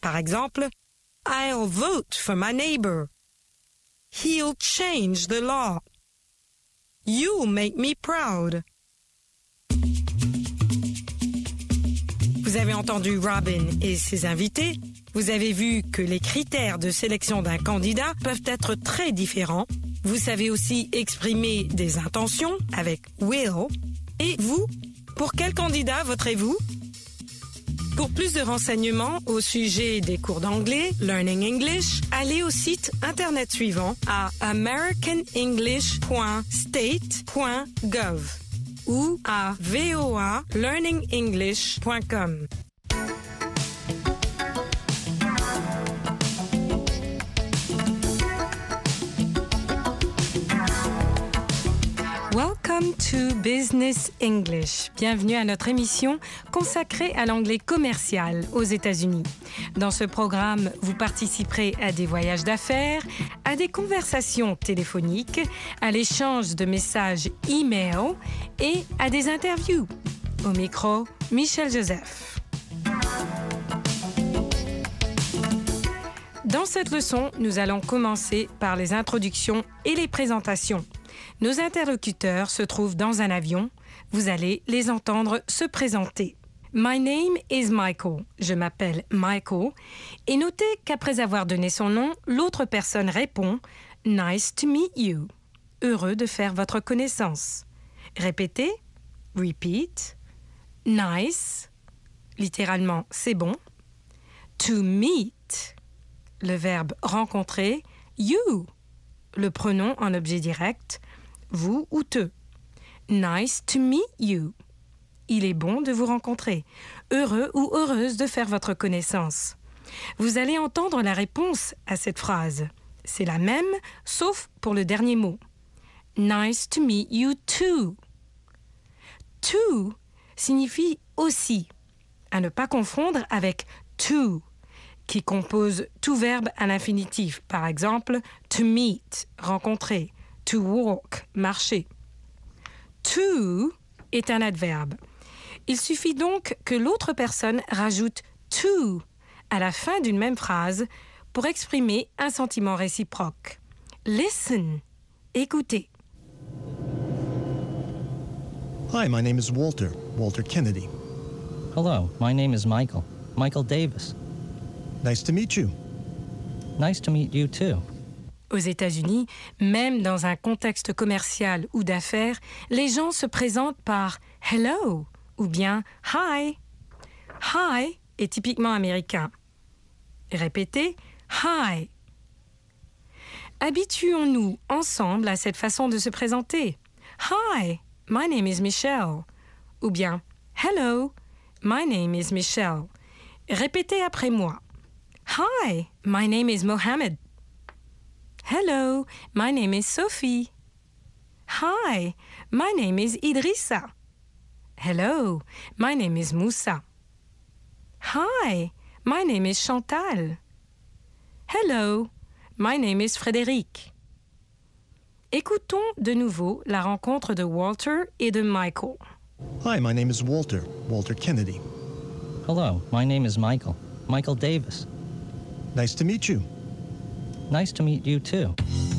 Par exemple, I'll vote for my neighbor. He'll change the law. You'll make me proud. Vous avez entendu Robin et ses invités. Vous avez vu que les critères de sélection d'un candidat peuvent être très différents. Vous savez aussi exprimer des intentions avec will. Et vous, pour quel candidat voterez-vous? Pour plus de renseignements au sujet des cours d'anglais, Learning English, allez au site internet suivant à americanenglish.state.gov ou à voalearningenglish.com. Welcome to Business English. Bienvenue à notre émission consacrée à l'anglais commercial aux États-Unis. Dans ce programme, vous participerez à des voyages d'affaires, à des conversations téléphoniques, à l'échange de messages e-mail et à des interviews. Au micro, Michel Joseph. Dans cette leçon, nous allons commencer par les introductions et les présentations. Nos interlocuteurs se trouvent dans un avion. Vous allez les entendre se présenter. My name is Michael. Je m'appelle Michael. Et notez qu'après avoir donné son nom, l'autre personne répond « Nice to meet you ». Heureux de faire votre connaissance. Répétez. Repeat. Nice. Littéralement, c'est bon. To meet. Le verbe rencontrer. You. Le pronom en objet direct. Vous ou te. Nice to meet you. Il est bon de vous rencontrer. Heureux ou heureuse de faire votre connaissance. Vous allez entendre la réponse à cette phrase. C'est la même, sauf pour le dernier mot. Nice to meet you too. To signifie aussi, à ne pas confondre avec to, qui compose tout verbe à l'infinitif. Par exemple, to meet, rencontrer. To walk, marcher. To est un adverbe. Il suffit donc que l'autre personne rajoute to à la fin d'une même phrase pour exprimer un sentiment réciproque. Listen, écoutez. Hi, my name is Walter Kennedy. Hello, my name is Michael Davis. Nice to meet you. Nice to meet you too. Aux États-Unis, même dans un contexte commercial ou d'affaires, les gens se présentent par « hello » ou bien « hi ». « Hi » est typiquement américain. Répétez « hi ». Habituons-nous ensemble à cette façon de se présenter. « Hi, my name is Michelle » ou bien « hello, my name is Michelle ». Répétez après moi. « Hi, my name is Mohammed ». Hello, my name is Sophie. Hi, my name is Idrissa. Hello, my name is Moussa. Hi, my name is Chantal. Hello, my name is Frédéric. Écoutons de nouveau la rencontre de Walter et de Michael. Hi, my name is Walter Kennedy. Hello, my name is Michael Davis. Nice to meet you. Nice to meet you too.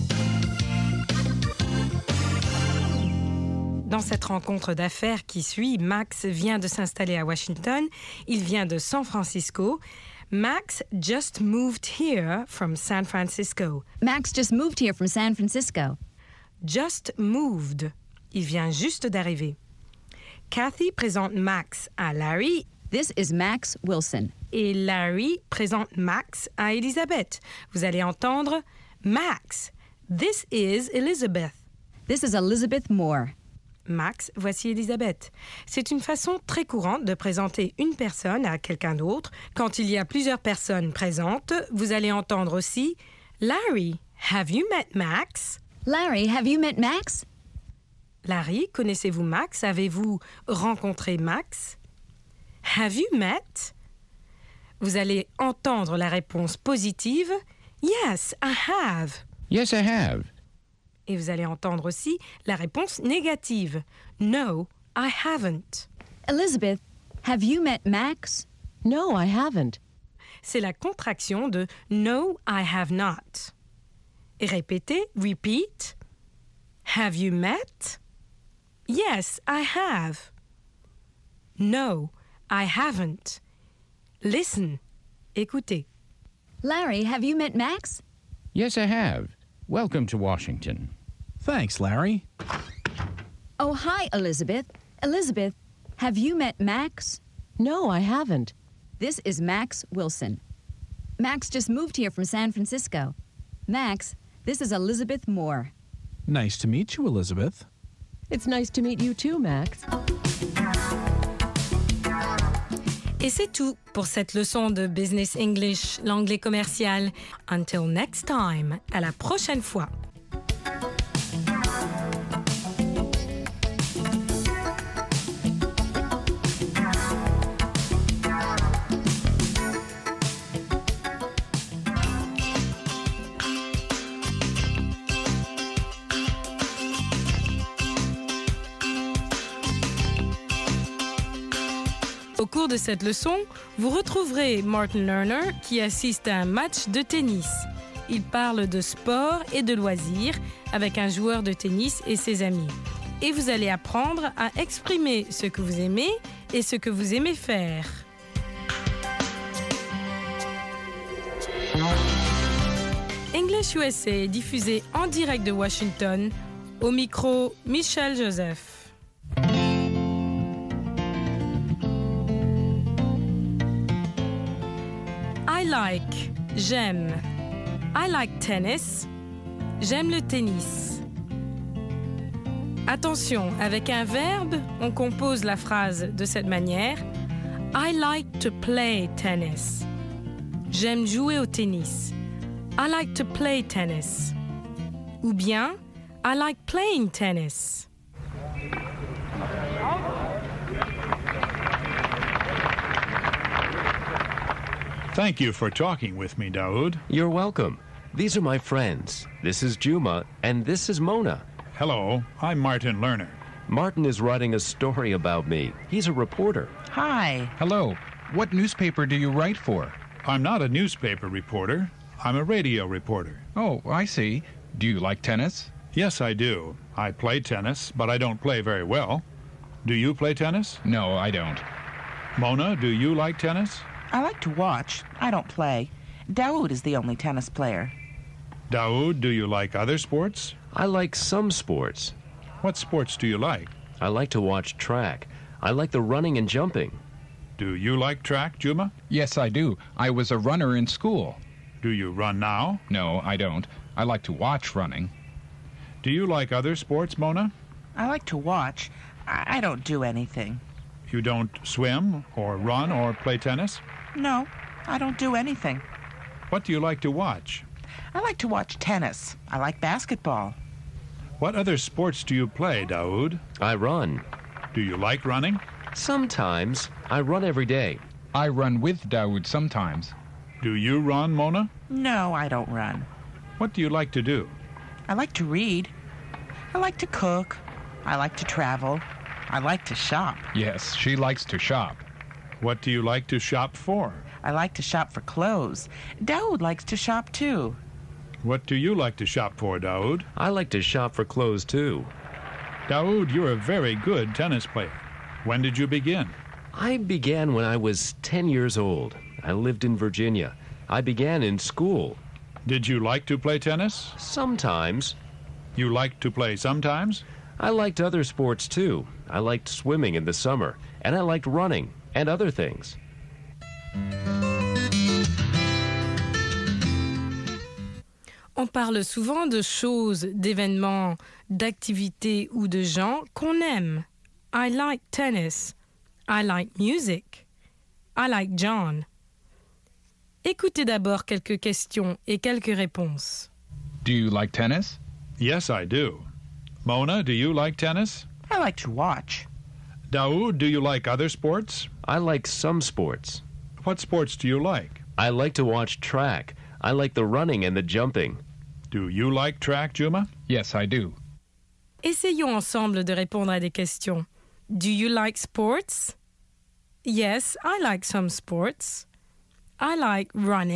Dans cette rencontre d'affaires qui suit, Max vient de s'installer à Washington. Il vient de San Francisco. Max just moved here from San Francisco. Max just moved here from San Francisco. Just moved. Il vient juste d'arriver. Kathy présente Max à Larry. This is Max Wilson. Et Larry présente Max à Elizabeth. Vous allez entendre Max. This is Elizabeth. This is Elizabeth Moore. Max, voici Elizabeth. C'est une façon très courante de présenter une personne à quelqu'un d'autre. Quand il y a plusieurs personnes présentes, vous allez entendre aussi Larry, have you met Max? Larry, have you met Max? Larry, connaissez-vous Max? Avez-vous rencontré Max? Have you met? Vous allez entendre la réponse positive. Yes, I have. Yes, I have. Et vous allez entendre aussi la réponse négative. No, I haven't. Elizabeth, have you met Max? No, I haven't. c'est la contraction de No, I have not. Et répétez, repeat. Have you met? Yes, I have. No, I haven't. Listen. Écoutez. Larry, have you met Max? Yes, I have. Welcome to Washington. Thanks, Larry. Oh, hi, Elizabeth. Elizabeth, have you met Max? No, I haven't. This is Max Wilson. Max just moved here from San Francisco. Max, this is Elizabeth Moore. Nice to meet you, Elizabeth. It's nice to meet you too, Max. Et c'est tout pour cette leçon de Business English, l'anglais commercial. Until next time, à la prochaine fois. Au cours de cette leçon, vous retrouverez Martin Lerner qui assiste à un match de tennis. Il parle de sport et de loisirs avec un joueur de tennis et ses amis. Et vous allez apprendre à exprimer ce que vous aimez et ce que vous aimez faire. English USA est diffusé en direct de Washington. Au micro, Michel Joseph. I like, j'aime. I like tennis. J'aime le tennis. Attention, avec un verbe, on compose la phrase de cette manière. I like to play tennis. J'aime jouer au tennis. I like to play tennis. Ou bien, I like playing tennis. Thank you for talking with me, Daoud. You're welcome. These are my friends. This is Juma, and this is Mona. Hello, I'm Martin Lerner. Martin is writing a story about me. He's a reporter. Hi. Hello. What newspaper do you write for? I'm not a newspaper reporter. I'm a radio reporter. Oh, I see. Do you like tennis? Yes, I do. I play tennis, but I don't play very well. Do you play tennis? No, I don't. Mona, do you like tennis? I like to watch. I don't play. Daoud is the only tennis player. Daoud, do you like other sports? I like some sports. What sports do you like? I like to watch track. I like the running and jumping. Do you like track, Juma? Yes, I do. I was a runner in school. Do you run now? No, I don't. I like to watch running. Do you like other sports, Mona? I like to watch. I don't do anything. You don't swim or run or play tennis? No, I don't do anything. What do you like to watch? I like to watch tennis. I like basketball. What other sports do you play, Daoud? I run. Do you like running? Sometimes. I run every day. I run with Daoud sometimes. Do you run, Mona? No, I don't run. What do you like to do? I like to read. I like to cook. I like to travel. I like to shop. Yes, she likes to shop. What do you like to shop for? I like to shop for clothes. Daoud likes to shop too. What do you like to shop for, Daoud? I like to shop for clothes too. Daoud, you're a very good tennis player. When did you begin? I began when I was 10 years old. I lived in Virginia. I began in school. Did you like to play tennis? Sometimes. You liked to play sometimes? I liked other sports too. I liked swimming in the summer, and I liked running and other things. On parle souvent de choses, d'événements, d'activités ou de gens qu'on aime. I like tennis. I like music. I like John. Écoutez d'abord quelques questions et quelques réponses. Do you like tennis? Yes, I do. Mona, do you like tennis? I like to watch. Daoud, do you like other sports? I like some sports. What sports do you like? I like to watch track. I like the running and the jumping. Do you like track, Juma? Yes, I do. Essayons ensemble de répondre à des questions. Do you like sports? Yes, I like some sports. I like running.